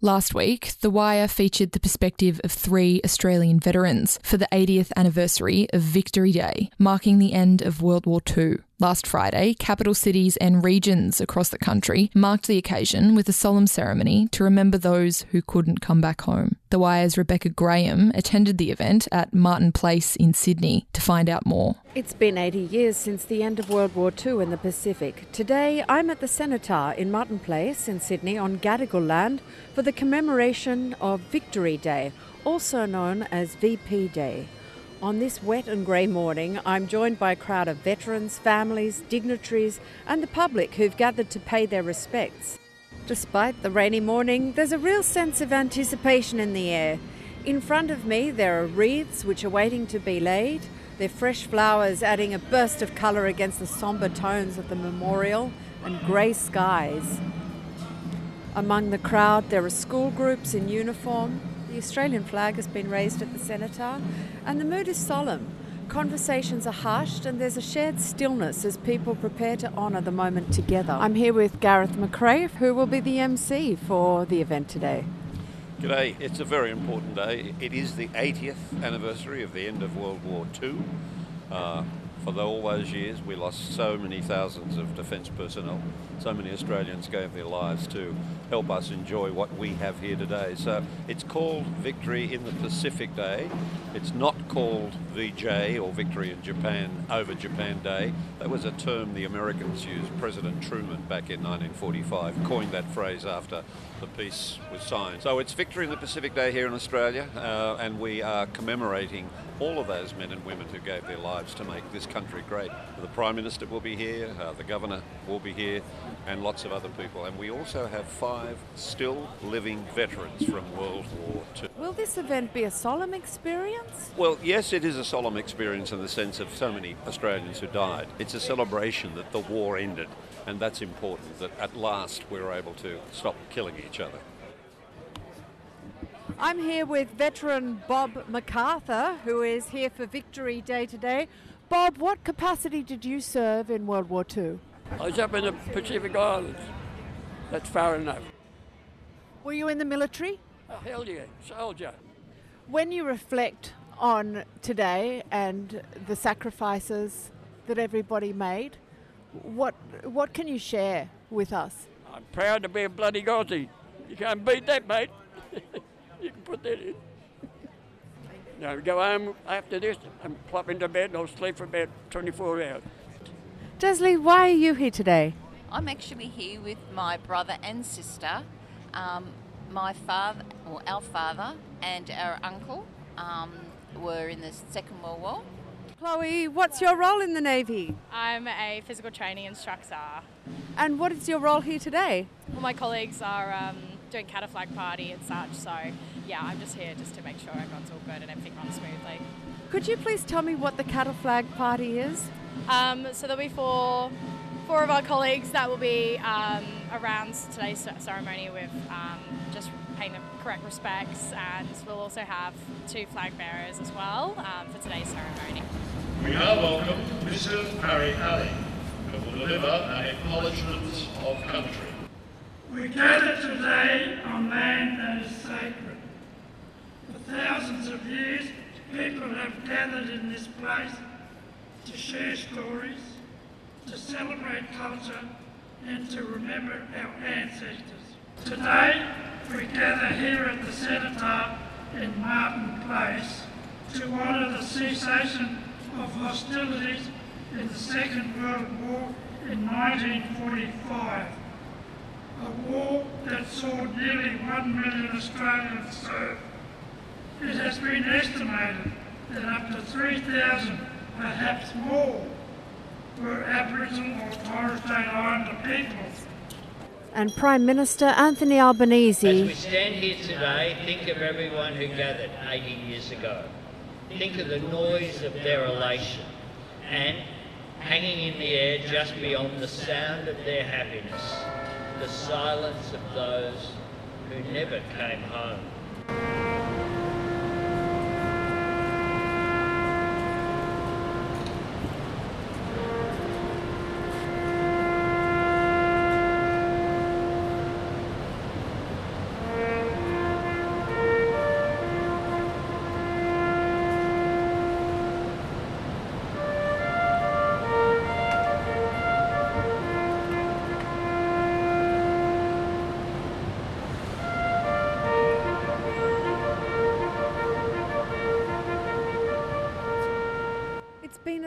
Last week, The Wire featured the perspective of 3 Australian veterans for the 80th anniversary of Victory Day, marking the end of World War II. Last Friday, capital cities and regions across the country marked the occasion with a solemn ceremony to remember those who couldn't come back home. The Wire's Rebecca Graham attended the event at Martin Place in Sydney to find out more. It's been 80 years since the end of World War II in the Pacific. Today, I'm at the Cenotaph in Martin Place in Sydney on Gadigal land for the commemoration of Victory Day, also known as VP Day. On this wet and grey morning, I'm joined by a crowd of veterans, families, dignitaries and the public who've gathered to pay their respects. Despite the rainy morning, there's a real sense of anticipation in the air. In front of me, there are wreaths which are waiting to be laid. They're fresh flowers adding a burst of colour against the sombre tones of the memorial and grey skies. Among the crowd, there are school groups in uniform. The Australian flag has been raised at the Cenotaph, and the mood is solemn. Conversations are hushed and there's a shared stillness as people prepare to honour the moment together. I'm here with Gareth McRae, who will be the MC for the event today. G'day, it's a very important day. It is the 80th anniversary of the end of World War II. For all those years, we lost so many thousands of defence personnel. So many Australians gave their lives to help us enjoy what we have here today. So it's called Victory in the Pacific Day. It's not called VJ or Victory in Japan over Japan Day. That was a term the Americans used. President Truman back in 1945 coined that phrase after the peace was signed. So it's Victory in the Pacific Day here in Australia, and we are commemorating all of those men and women who gave their lives to make this country great. The Prime Minister will be here, the Governor will be here, and lots of other people. And we also have 5 still living veterans from World War II. Will this event be a solemn experience? Well, yes, it is a solemn experience in the sense of so many Australians who died. It's a celebration that the war ended, and that's important, that at last we were able to stop killing each other. I'm here with veteran Bob MacArthur, who is here for Victory Day today. Bob, what capacity did you serve in World War II? I was up in the Pacific Islands. That's far enough. Were you in the military? Oh, hell yeah, soldier. When you reflect on today and the sacrifices that everybody made, what can you share with us? I'm proud to be a bloody Aussie. You can't beat that, mate. You can put that in. Now, go home after this and plop into bed and I'll sleep for about 24 hours. Desley, why are you here today? I'm actually here with my brother and sister. My father, or our father, and our uncle were in the Second World War. Chloe, what's your role in the Navy? I'm a physical training instructor. And what is your role here today? All my colleagues are doing cattle flag party and such, so yeah, I'm just here just to make sure everyone's all good and everything runs smoothly. Could you please tell me what the cattle flag party is? So there'll be four of our colleagues that will be around today's ceremony with just paying the correct respects, and we'll also have 2 flag bearers as well for today's ceremony. We now welcome Mrs. Harry Alley, who will deliver an acknowledgement of country. We gather today on land that is sacred. For thousands of years, people have gathered in this place to share stories, to celebrate culture, and to remember our ancestors. Today, we gather here at the Cenotaph in Martin Place to honour the cessation of hostilities in the Second World War in 1945. A war that saw nearly 1 million Australians serve. It has been estimated that up to 3,000, perhaps more, were Aboriginal or Torres Strait Islander peoples. And Prime Minister Anthony Albanese. As we stand here today, think of everyone who gathered 80 years ago. Think of the noise of their elation and, hanging in the air just beyond the sound of their happiness, the silence of those who never came home.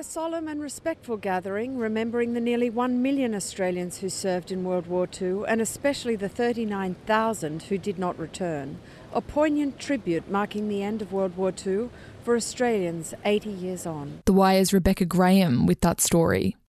solemn and respectful gathering remembering the nearly 1 million Australians who served in World War II and especially the 39,000 who did not return. A poignant tribute marking the end of World War II for Australians 80 years on. The Wire's Rebecca Graham with that story.